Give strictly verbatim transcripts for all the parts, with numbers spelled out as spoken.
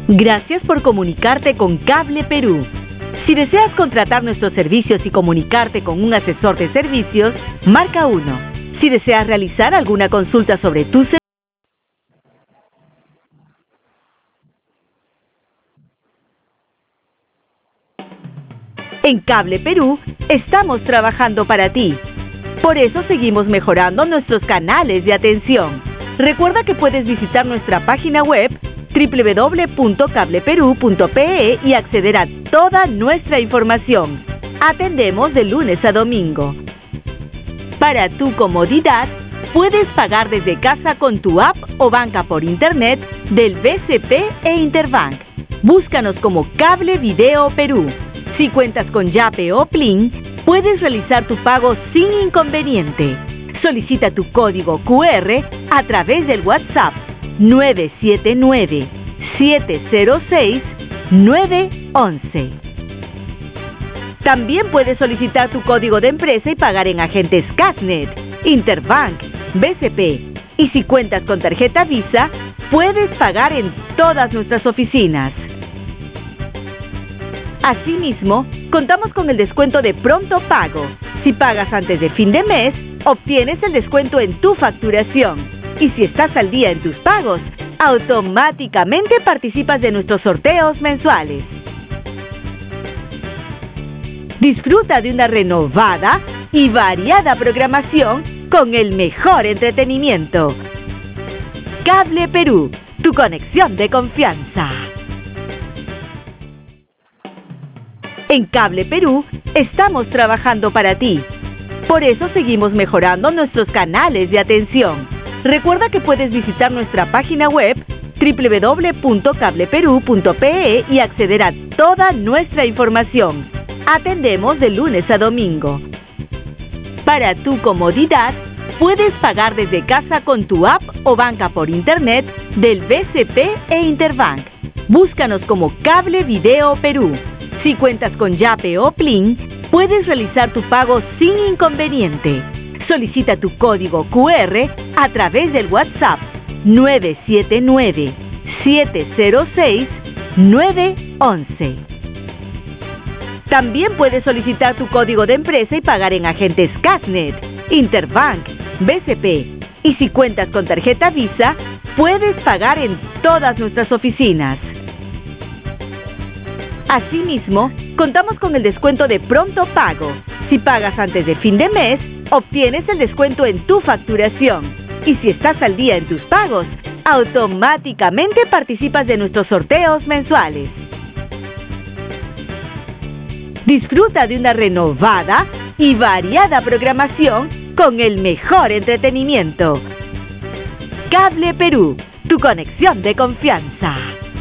Gracias por comunicarte con Cable Perú. Si deseas contratar nuestros servicios y comunicarte con un asesor de servicios, marca uno. Si deseas realizar alguna consulta sobre tus servicios, en Cable Perú estamos trabajando para ti. Por eso seguimos mejorando nuestros canales de atención. Recuerda que puedes visitar nuestra página web doble u doble u doble u punto cable perú punto pe e y acceder a toda nuestra información. Atendemos de lunes a domingo. Para tu comodidad, puedes pagar desde casa con tu app o banca por internet del B C P e Interbank. Búscanos como Cable Video Perú. Si cuentas con Yape o Plin, puedes realizar tu pago sin inconveniente. Solicita tu código cu erre a través del WhatsApp nueve siete nueve, siete cero seis, nueve once. También puedes solicitar tu código de empresa y pagar en agentes Casnet, Interbank, B C P. Y si cuentas con tarjeta Visa, puedes pagar en todas nuestras oficinas. Asimismo, contamos con el descuento de pronto pago. Si pagas antes de fin de mes, obtienes el descuento en tu facturación. Y si estás al día en tus pagos, automáticamente participas de nuestros sorteos mensuales. Disfruta de una renovada y variada programación con el mejor entretenimiento. Cable Perú, tu conexión de confianza. En Cable Perú estamos trabajando para ti. Por eso seguimos mejorando nuestros canales de atención. Recuerda que puedes visitar nuestra página web doble u doble u doble u punto cable perú punto pe e y acceder a toda nuestra información. Atendemos de lunes a domingo. Para tu comodidad, puedes pagar desde casa con tu app o banca por internet del B C P e Interbank. Búscanos como Cable Video Perú. Si cuentas con Yape o Plin, puedes realizar tu pago sin inconveniente. Solicita tu código cu erre a través del WhatsApp nueve siete nueve, siete cero seis, nueve once. También puedes solicitar tu código de empresa y pagar en agentes Casnet, Interbank, B C P. Y si cuentas con tarjeta Visa, puedes pagar en todas nuestras oficinas. Asimismo, contamos con el descuento de pronto pago. Si pagas antes de fin de mes, obtienes el descuento en tu facturación. Y si estás al día en tus pagos, automáticamente participas de nuestros sorteos mensuales. Disfruta de una renovada y variada programación con el mejor entretenimiento. Cable Perú, tu conexión de confianza.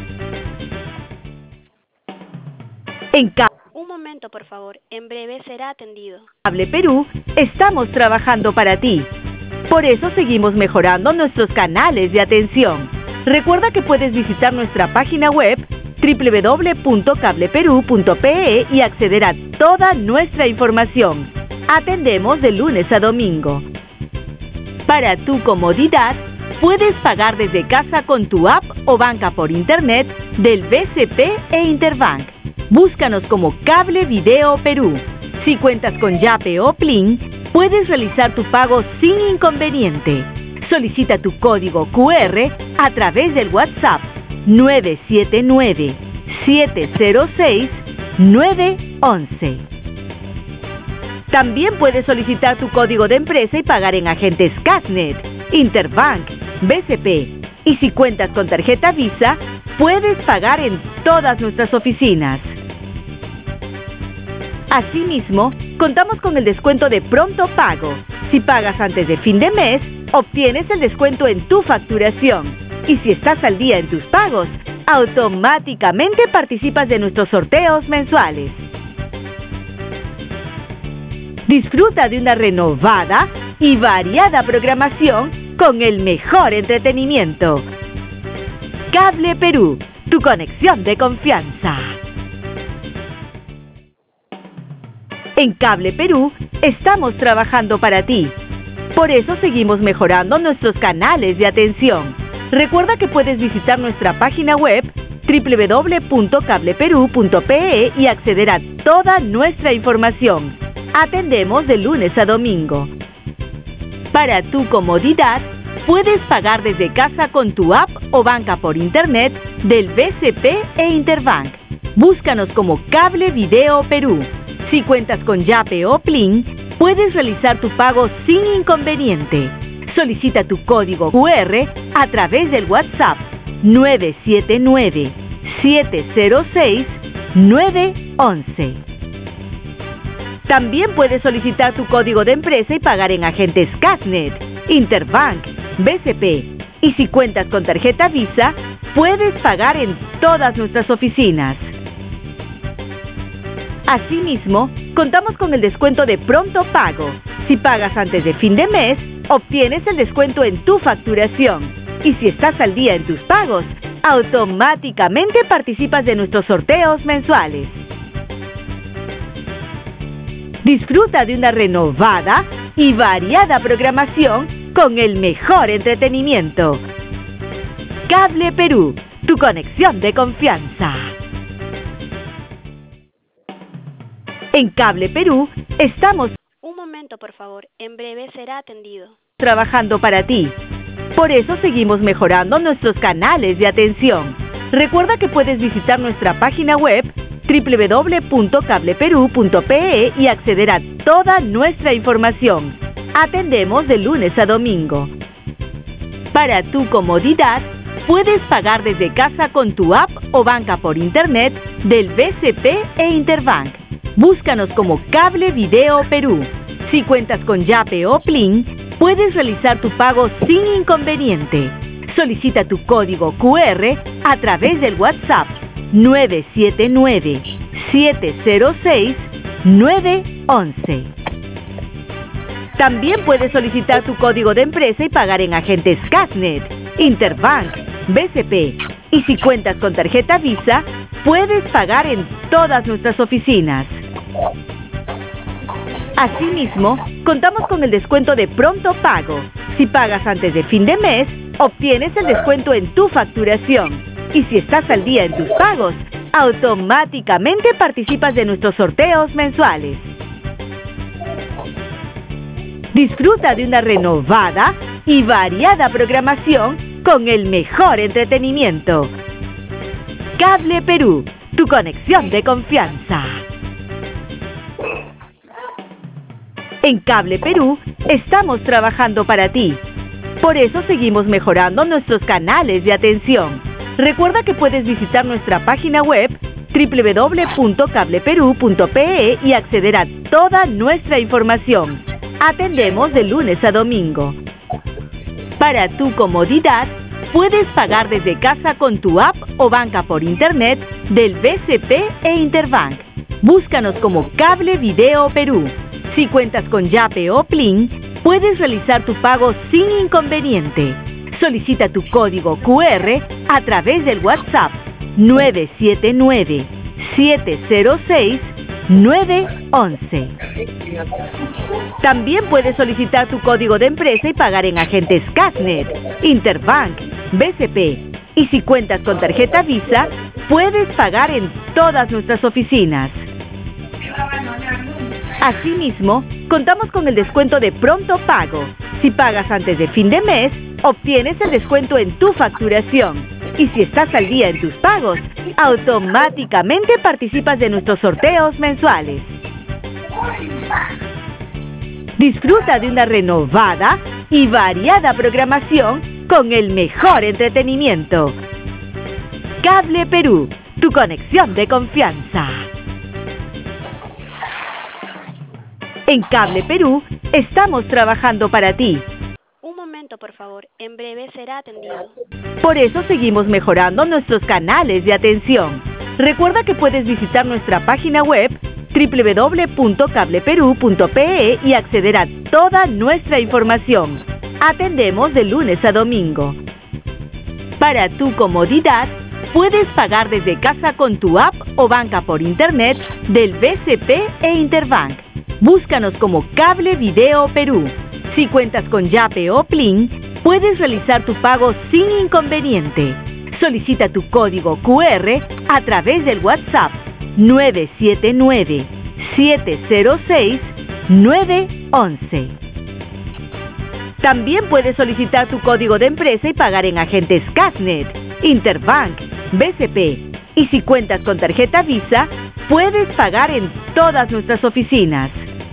En Cable Un momento, por favor. En breve será atendido. Cable Perú estamos trabajando para ti. Por eso seguimos mejorando nuestros canales de atención. Recuerda que puedes visitar nuestra página web doble u doble u doble u punto cable perú punto pe e y acceder a toda nuestra información. Atendemos de lunes a domingo. Para tu comodidad, puedes pagar desde casa con tu app o banca por internet del B C P e Interbank. Búscanos como Cable Video Perú. Si cuentas con Yape o Plin, puedes realizar tu pago sin inconveniente. Solicita tu código cu erre a través del WhatsApp nueve siete nueve, siete cero seis, nueve once. También puedes solicitar tu código de empresa y pagar en agentes Casnet, Interbank, B C P. Y si cuentas con tarjeta Visa, puedes pagar en todas nuestras oficinas. Asimismo, contamos con el descuento de pronto pago. Si pagas antes de fin de mes, obtienes el descuento en tu facturación. Y si estás al día en tus pagos, automáticamente participas de nuestros sorteos mensuales. Disfruta de una renovada y variada programación con el mejor entretenimiento. Cable Perú, tu conexión de confianza. En Cable Perú estamos trabajando para ti. Por eso seguimos mejorando nuestros canales de atención. Recuerda que puedes visitar nuestra página web doble u doble u doble u punto cable perú punto pe y acceder a toda nuestra información. Atendemos de lunes a domingo. Para tu comodidad, puedes pagar desde casa con tu app o banca por internet del B C P e Interbank. Búscanos como Cable Video Perú. Si cuentas con Yape o Plin, puedes realizar tu pago sin inconveniente. Solicita tu código cu erre a través del WhatsApp nueve siete nueve, siete cero seis, nueve once. También puedes solicitar tu código de empresa y pagar en agentes Casnet, Interbank, B C P. Y si cuentas con tarjeta Visa, puedes pagar en todas nuestras oficinas. Asimismo, contamos con el descuento de Pronto Pago. Si pagas antes de fin de mes, obtienes el descuento en tu facturación. Y si estás al día en tus pagos, automáticamente participas de nuestros sorteos mensuales. Disfruta de una renovada y variada programación con el mejor entretenimiento. Cable Perú, tu conexión de confianza. En Cable Perú estamos Un momento, por favor. En breve será atendido. trabajando para ti. Por eso seguimos mejorando nuestros canales de atención. Recuerda que puedes visitar nuestra página web doble u doble u doble u punto cable perú punto pe y acceder a toda nuestra información. Atendemos de lunes a domingo. Para tu comodidad, puedes pagar desde casa con tu app o banca por internet del B C P e Interbank. Búscanos como Cable Video Perú. Si cuentas con Yape o Plin, puedes realizar tu pago sin inconveniente. Solicita tu código cu erre a través del WhatsApp nueve siete nueve, siete cero seis, nueve once. También puedes solicitar tu código de empresa y pagar en agentes Casnet, Interbank, B C P. Y si cuentas con tarjeta Visa, puedes pagar en todas nuestras oficinas. Asimismo, contamos con el descuento de Pronto Pago. Si pagas antes de fin de mes, obtienes el descuento en tu facturación. Y si estás al día en tus pagos, automáticamente participas de nuestros sorteos mensuales. Disfruta de una renovada y variada programación con el mejor entretenimiento. Cable Perú, tu conexión de confianza. En Cable Perú estamos trabajando para ti. Por eso seguimos mejorando nuestros canales de atención. Recuerda que puedes visitar nuestra página web doble u doble u doble u punto cable perú punto pe y acceder a toda nuestra información. Atendemos de lunes a domingo. Para tu comodidad, puedes pagar desde casa con tu app o banca por internet del B C P e Interbank. Búscanos como Cable Video Perú. Si cuentas con Yape o Plin, puedes realizar tu pago sin inconveniente. Solicita tu código cu erre a través del WhatsApp nueve siete nueve, siete cero seis, nueve once. También puedes solicitar tu código de empresa y pagar en agentes Casnet, Interbank, B C P. Y si cuentas con tarjeta Visa, puedes pagar en todas nuestras oficinas. Asimismo, contamos con el descuento de Pronto Pago. Si pagas antes de fin de mes, obtienes el descuento en tu facturación. Y si estás al día en tus pagos, automáticamente participas de nuestros sorteos mensuales. Disfruta de una renovada y variada programación con el mejor entretenimiento. Cable Perú, tu conexión de confianza. En Cable Perú estamos trabajando para ti. Un momento, por favor. En breve será atendido. Por eso seguimos mejorando nuestros canales de atención. Recuerda que puedes visitar nuestra página web doble u doble u doble u punto cable perú punto pe y acceder a toda nuestra información. Atendemos de lunes a domingo. Para tu comodidad, puedes pagar desde casa con tu app o banca por internet del B C P e Interbank. Búscanos como Cable Video Perú. Si cuentas con Yape o Plin, puedes realizar tu pago sin inconveniente. Solicita tu código Q R a través del WhatsApp nueve siete nueve, siete cero seis, nueve once. También puedes solicitar tu código de empresa y pagar en agentes Casnet, Interbank, B C P. Y si cuentas con tarjeta Visa, puedes pagar en todas nuestras oficinas.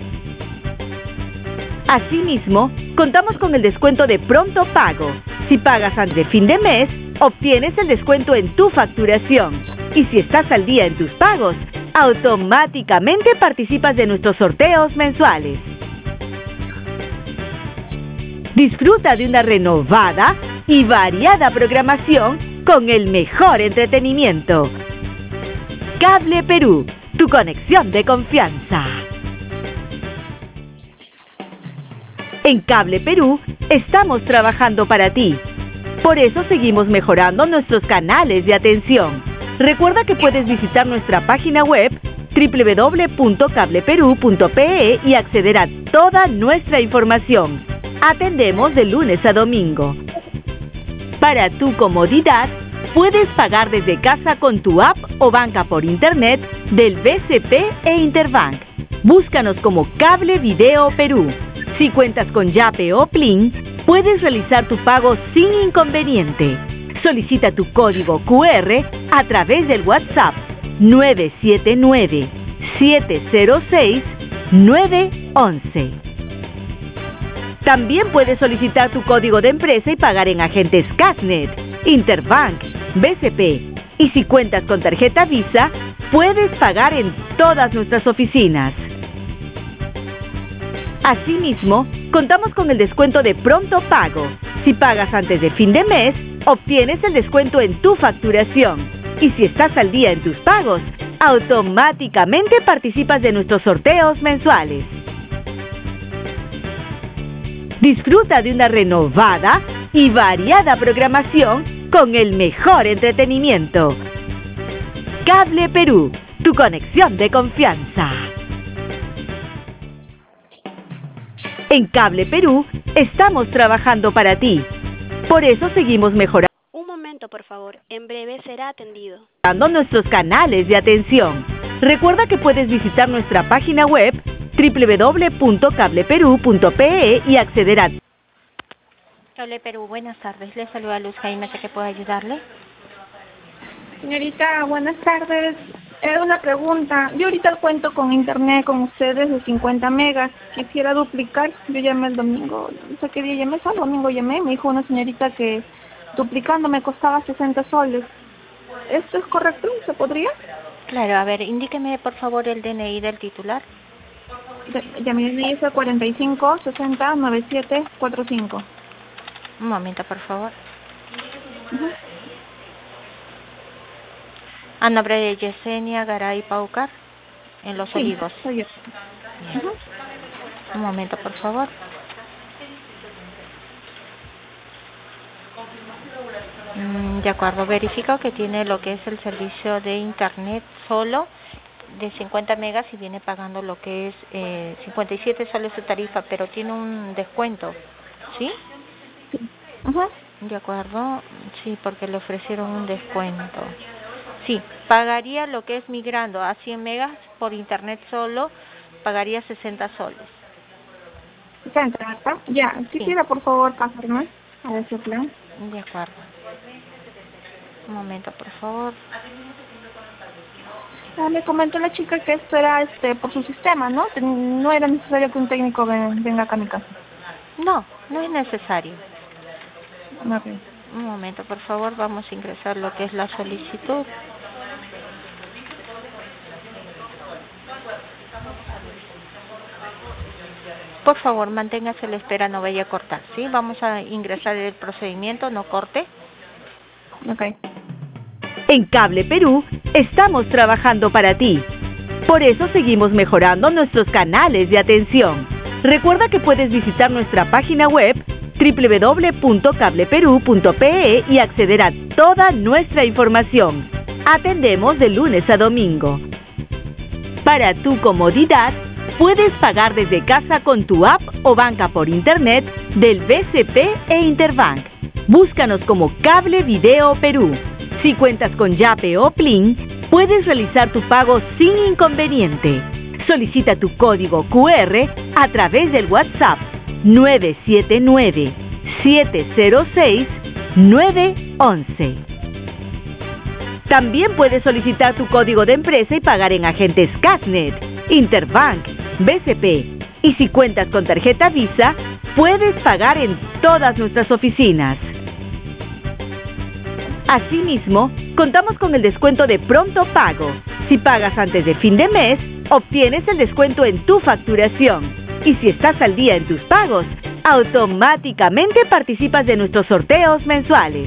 Asimismo, contamos con el descuento de pronto pago. Si pagas antes de fin de mes, obtienes el descuento en tu facturación. Y si estás al día en tus pagos, automáticamente participas de nuestros sorteos mensuales. Disfruta de una renovada y variada programación con el mejor entretenimiento. Cable Perú, tu conexión de confianza. En Cable Perú estamos trabajando para ti. Por eso seguimos mejorando nuestros canales de atención. Recuerda que puedes visitar nuestra página web doble u doble u doble u punto cable perú punto pe e y acceder a toda nuestra información. Atendemos de lunes a domingo. Para tu comodidad, puedes pagar desde casa con tu app o banca por internet del B C P e Interbank. Búscanos como Cable Video Perú. Si cuentas con Yape o Plin, puedes realizar tu pago sin inconveniente. Solicita tu código Q R a través del WhatsApp nueve siete nueve, siete cero seis, nueve once. También puedes solicitar tu código de empresa y pagar en agentes Casnet, Interbank, B C P. Y si cuentas con tarjeta Visa, puedes pagar en todas nuestras oficinas. Asimismo, contamos con el descuento de pronto pago. Si pagas antes de fin de mes, obtienes el descuento en tu facturación. Y si estás al día en tus pagos, automáticamente participas de nuestros sorteos mensuales. Disfruta de una renovada y variada programación con el mejor entretenimiento. Cable Perú, tu conexión de confianza. En Cable Perú estamos trabajando para ti. Por eso seguimos mejorando Un momento, por favor. En breve será atendido. nuestros canales de atención. Recuerda que puedes visitar nuestra página web doble u doble u doble u punto cable perú punto pe e y acceder a Cable Perú, buenas tardes. Le saluda Luz Jaime, ¿sé que puedo ayudarle? Señorita, buenas tardes. Eh, una pregunta. Yo ahorita cuento con internet con ustedes de cincuenta megas. Quisiera duplicar. Yo llamé el domingo. No sé qué día llamé, solo domingo llamé. Me dijo una señorita que duplicando me costaba sesenta soles. ¿Esto es correcto? ¿Se podría? Claro, a ver, indíqueme por favor el D N I del titular. Ya me dice cuarenta y cinco, sesenta, noventa y siete, cuarenta y cinco. Un momento, por favor. Uh-huh. A nombre de Yesenia Garay Paucar, en Los Sí, Olivos. soy yo. Bien. Uh-huh. Un momento, por favor. Mm, de acuerdo, verifico que tiene lo que es el servicio de internet solo de cincuenta megas y viene pagando lo que es eh, cincuenta y siete soles su tarifa, pero tiene un descuento, ¿sí? Uh-huh. De acuerdo, sí, porque le ofrecieron un descuento. Sí, pagaría lo que es migrando a cien megas por internet solo, pagaría sesenta soles. sesenta, ¿verdad? Ya, quisiera por favor pasarme a ese plan. De acuerdo. Un momento, por favor. Ah, me comentó la chica que esto era este por su sistema, ¿no? No era necesario que un técnico ven- venga acá a mi casa. No, no es necesario. Okay. Un momento, por favor, vamos a ingresar lo que es la solicitud. Por favor, manténgase a la espera, no vaya a cortar, ¿sí? Vamos a ingresar el procedimiento, no corte. Okay. En Cable Perú estamos trabajando para ti. Por eso seguimos mejorando nuestros canales de atención. Recuerda que puedes visitar nuestra página web doble u doble u doble u punto cable perú punto pe e y acceder a toda nuestra información. Atendemos de lunes a domingo. Para tu comodidad, puedes pagar desde casa con tu app o banca por internet del B C P e Interbank. Búscanos como Cable Video Perú. Si cuentas con Yape o Plin, puedes realizar tu pago sin inconveniente. Solicita tu código Q R a través del WhatsApp nueve siete nueve, siete cero seis, nueve once. También puedes solicitar tu código de empresa y pagar en agentes Casnet, Interbank, B C P. Y si cuentas con tarjeta Visa, puedes pagar en todas nuestras oficinas. Asimismo, contamos con el descuento de pronto pago. Si pagas antes de fin de mes, obtienes el descuento en tu facturación. Y si estás al día en tus pagos, automáticamente participas de nuestros sorteos mensuales.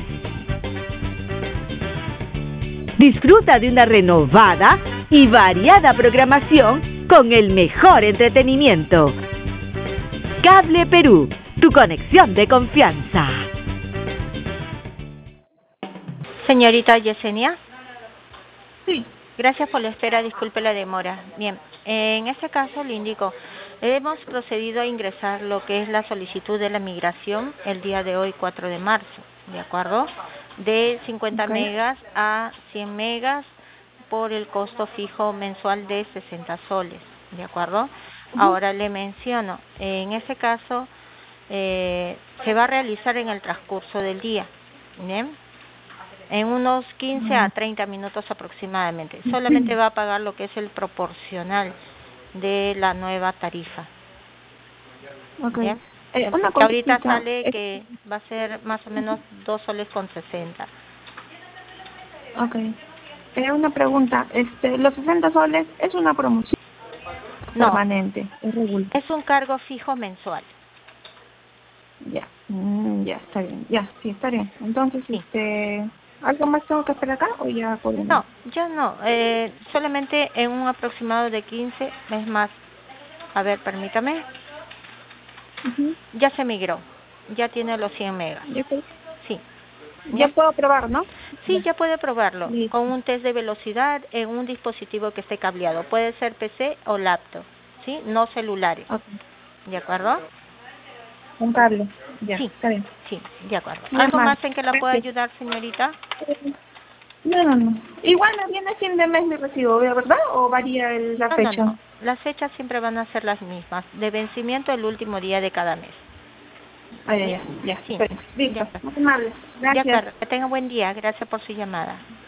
Disfruta de una renovada y variada programación con el mejor entretenimiento. Cable Perú, tu conexión de confianza. Señorita Yesenia. Sí. Gracias por la espera, disculpe la demora. Bien, en este caso le indico, hemos procedido a ingresar lo que es la solicitud de la migración el día de hoy, cuatro de marzo, ¿de acuerdo? De cincuenta okay. megas a cien megas por el costo fijo mensual de sesenta soles, ¿de acuerdo? Uh-huh. Ahora le menciono, en ese caso eh, se va a realizar en el transcurso del día, ¿bien? En unos quince a treinta minutos aproximadamente. Solamente va a pagar lo que es el proporcional de la nueva tarifa. Okay. Eh, una ahorita sale es... que va a ser más o menos dos soles con sesenta. Ok. Eh, una pregunta. Este, ¿los sesenta soles es una promoción no, permanente? Es regular. Es un cargo fijo mensual. Ya. Mm, ya, está bien. Ya, sí, está bien. Entonces, sí. este... ¿algo más tengo que esperar acá o ya podemos? No, yo no. Eh, solamente en un aproximado de quince, es más. A ver, permítame. Uh-huh. Ya se migró. Ya tiene los cien megas. ¿Ya puedo? Sí. ¿Ya, ¿Ya puedo probar, no? Sí, ya puede probarlo. Listo. Con un test de velocidad en un dispositivo que esté cableado. Puede ser P C o laptop. ¿Sí? No celulares. Okay. ¿De acuerdo? Un cable. Ya, sí, está bien. Sí, de acuerdo. ¿Algo más en que la pueda ayudar, señorita? No, no, no. Igual me viene fin de mes mi recibo, ¿verdad? ¿O varía el, la no, fecha? No, no. Las fechas siempre van a ser las mismas. De vencimiento el último día de cada mes. Ah, ya, ya. ya. Sí. Listo. Muy amable. Gracias. De acuerdo. Que tenga buen día. Gracias por su llamada.